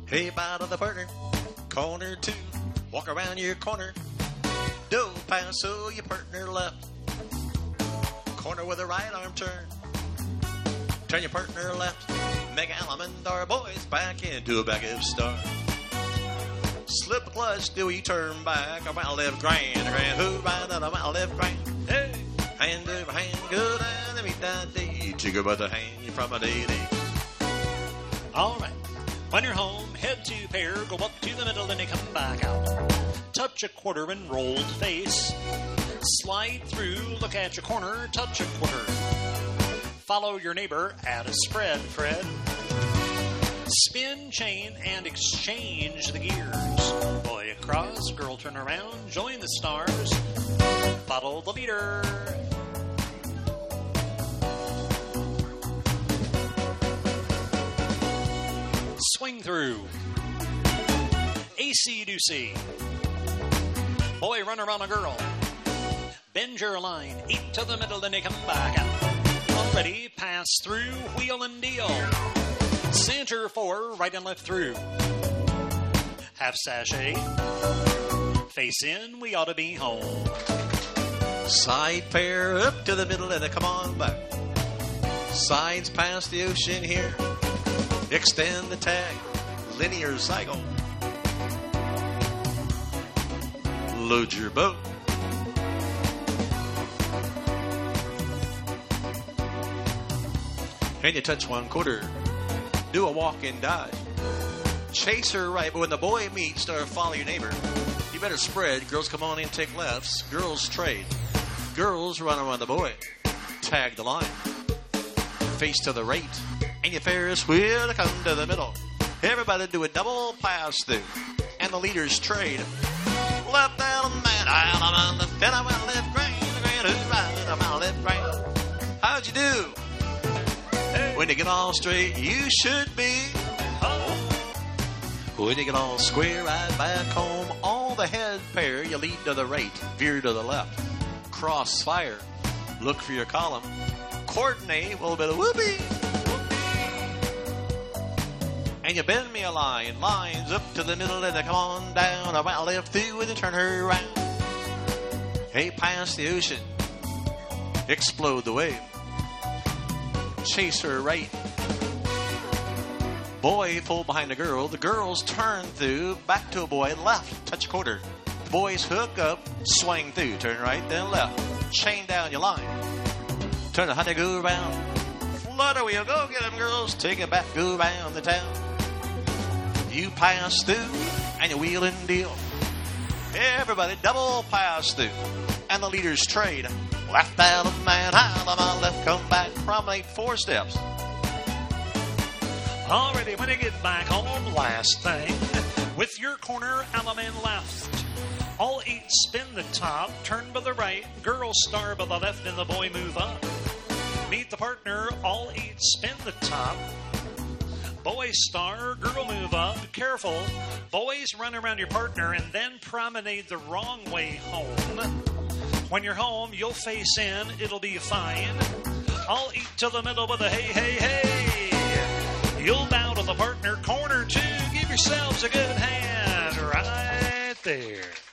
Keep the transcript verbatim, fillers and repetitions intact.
Hey, bow to the partner. Corner two. Walk around your corner. Do pass so your partner left. Corner with a right arm turn. Turn your partner left. Make element our boys back into a back of star. Slip the clutch, do we turn back? Around left grand, grand, who right on around left grand. Hey, hand over hand, good and meet that day. Jigger by the hand from a day day. All right. When you're home, head to pair, go up to the middle, then you come back out. Touch a quarter and rolled face. Slide through, look at your corner, touch a quarter. Follow your neighbor, add a spread, Fred. Spin, chain, and exchange the gears. Boy across, girl turn around, join the stars. Follow the leader. Swing through. A C doocy. Boy run around a girl. Bend your line, eight to the middle, then you come back out. Already pass through, wheel and deal. Center four, right and left through. Half sachet. Face in, we ought to be home. Side pair up to the middle and then come on back. Sides past the ocean here. Extend the tag. Linear cycle. Load your boat. And you touch one quarter. Do a walk and dive. Chase her right, but when the boy meets, start follow your neighbor. You better spread. Girls come on in, take lefts. Girls trade. Girls run around the boy. Tag the line. Face to the right. And your Ferris wheel to come to the middle. Everybody do a double pass through. And the leaders trade. Left down man, out on the fit, I went left grand, grand, who's right, I'm out left grand. How'd you do? Hey. When you get all straight, you should be. Oh. When you get all square, right back home, all the head pair, you lead to the right, veer to the left. Cross fire, look for your column. Coordinate, a little bit of whoopee. And you bend me a line, lines up to the middle, and they come on down, around left through, and you turn her around. Hey, past the ocean, explode the wave. Chase her right. Boy pull behind the girl. The girls turn through, back to a boy, left, touch a quarter. Boys hook up, swing through, turn right, then left. Chain down your line. Turn the honey, go around. Flutter wheel, go get them girls. Take it back, go around the town. You pass through, and you wheel and deal. Everybody double pass through. And the leaders trade. Left out of man, high on my left, come back, promenade four steps. Already, when you get back home, last thing, with your corner element left. All eight spin the top, turn by the right, girl star by the left, and the boy move up. Meet the partner, all eight spin the top. Boy star, girl move up. Careful. Boys run around your partner and then promenade the wrong way home. When you're home, you'll face in. It'll be fine. I'll eat to the middle with a hey, hey, hey. You'll bow to the partner. Corner two. Give yourselves a good hand right there.